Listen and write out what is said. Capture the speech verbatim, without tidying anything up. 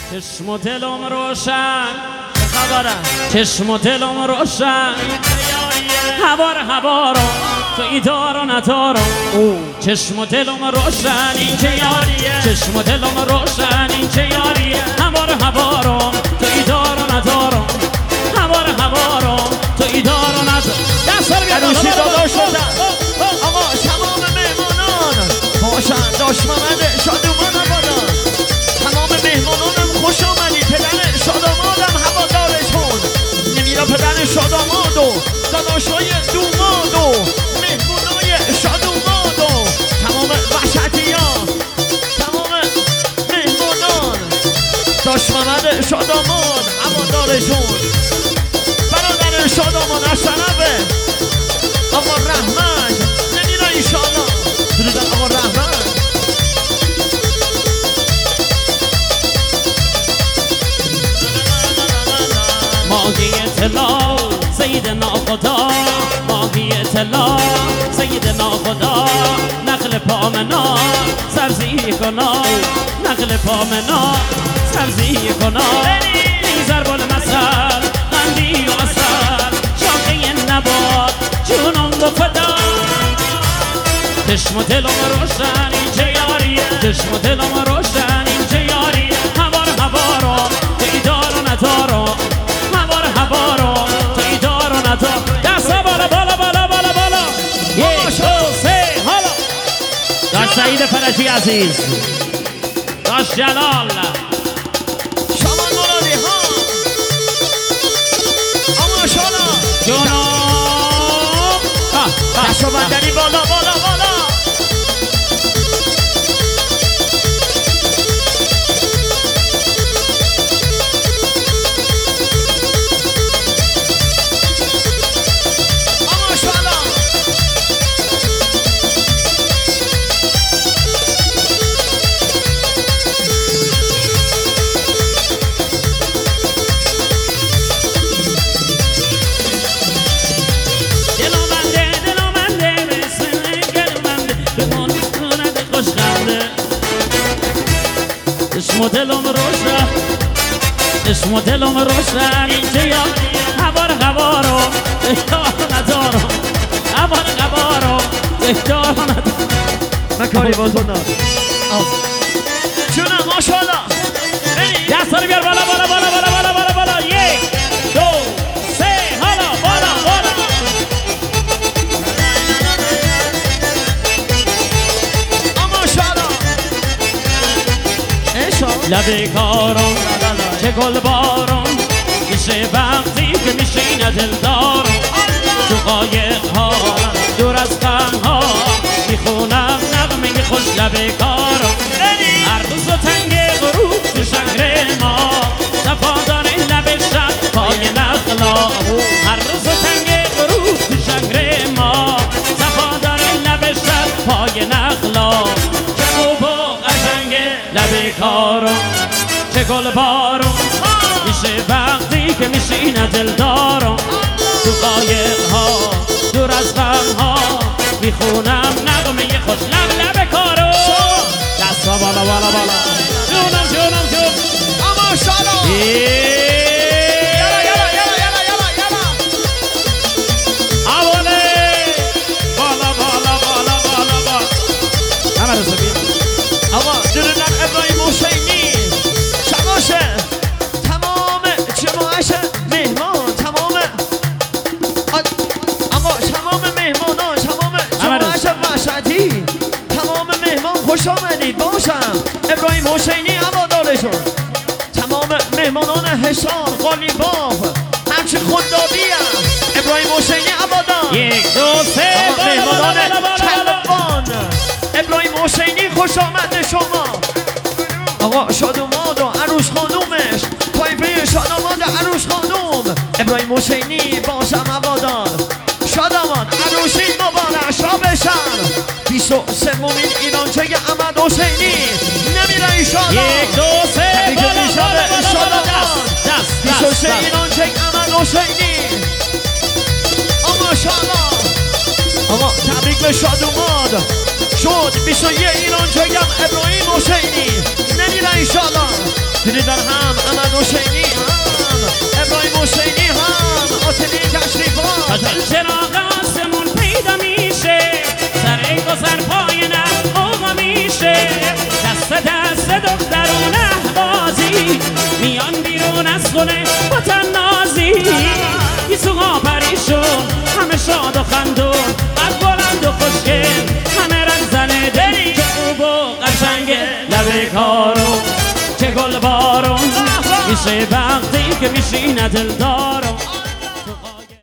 چشم و دلم روشن خبره چشم و دلم روشن هوار هوارو تو ای دارو ندارو چشم و دلم روشن این که یاریه چشم و دلم روشن این که یاریه هوار هوارو تو ای دارو ندارو هوار هوارو تو ای دارو ندارو دست بیا عروسی داداش شدن آقا تمام مهمانان باشن داشت محمد شادومان آبادان تمام مهمانانم خوش آمدی پدر شادامادم هوادارشون نمیرا پدر شاداماد و داداشای دوماد و مهمانای شادوماد و تمام وحشتی ها تمام مهمانان داشت محمد شاداماد هوادارشون برادر شادامان از طرفه آقا رحمت نمیره ایشالا درودن آقا رحمت ماهی طلا سیدنا خدا ماهی طلا سیدنا خدا نقل پامنا سرزی کنا نقل پامنا سرزی کنا نیزر بول مسل قندی و اصل شاقی نباد جونم بفدا چشم و دلم روشن این چه یاریه چشم و دلم روشن این چه یاریه هوار هوارو تو ای دارو ندارو هوار هوارو تو ای دارو ندارو دستا بالا بالا بالا بالا بالا یک دو سه حالا داشت سعید فرجی عزیز داشت جلال شما مرادی ها اما شالا جونم دشو بندری بالا بالا بالا اما شالا اسم دلم روشن اسم دلم روشن اینجا یا هوار هوارو اختار ندارم هوار هوارو اختار ندارم من کاری با تو ندارم جونم ماشاءالله دستا رو بیار بالا بالا بالا بالا بالا بالا بالا یک دو سه حالا بالا بالا لبه کارم چه گل بارم میشه وقتی که میشینه دلدارم تو قایق ها دور از غم ها میخونم نغمه خوش لبه کارم هر روز و تنگ غروب تو شهر ما صفا داره لب شب پای نخلا هر روز و تنگ غروب تو شهر ما صفا داره لب شب پای نخلا چه خوب و قشنگه لبه کارم چه گل بارم میشه وقتی که میشینه دلدارم تو قایق ها دور از غم ها میخونم نغمه خوش لب لب کارم دستا بالا بالا بالا جونم جونم جون اما شالا یلا یلا یلا یلا یلا یلا اوله بالا بالا بالا بالا بالا همه رسو بیم آقا درودن ابراهیم حسینی شباشه تمام جماعش مهمان تمام آقا تمام مهمانان تمام جماعش مشهدی تمام مهمان خوش آمدید باشم ابراهیم حسینی هوادارشون تمام مهمانان حسان قالیباف همچه خوددادی هم ابراهیم حسینی هوادار یک دو سه مهمانان کلوان ابراهیم حسینی خوش آمد شما آقا شادوماد و عروس خانومش طایفه شادوماد عروس خانوم ابراهیم حسینی باشم هوادار شادومان عروسی مبارک شابشن بیست و سومین ایرانچه احمد حسینی نمیره ایشالا یک دو سه بالا بالا بالا بیست و سه ایرانچه احمد حسینی آقا شالا آقا تبریک به شادوماد شد بیست و یک ایرانچه ابراهیم حسینی نمیره ایشالا دریدن هم احمد حسینی هم ابراهیم حسینی هم آتلی تشریفات قتل چراغ آسمون پیدا میشه سر گذر پای نه آقا میشه دست دست دخترون احوازی میان بیرون از خونه با تنازی گیسوها پریشون همه شاد و خندون قد بلند و خوشگل همه رنگ زنه دلی که خوب و قشنگه لبه کارون چه گل بارون میشه وقتی که میشینه دلدارم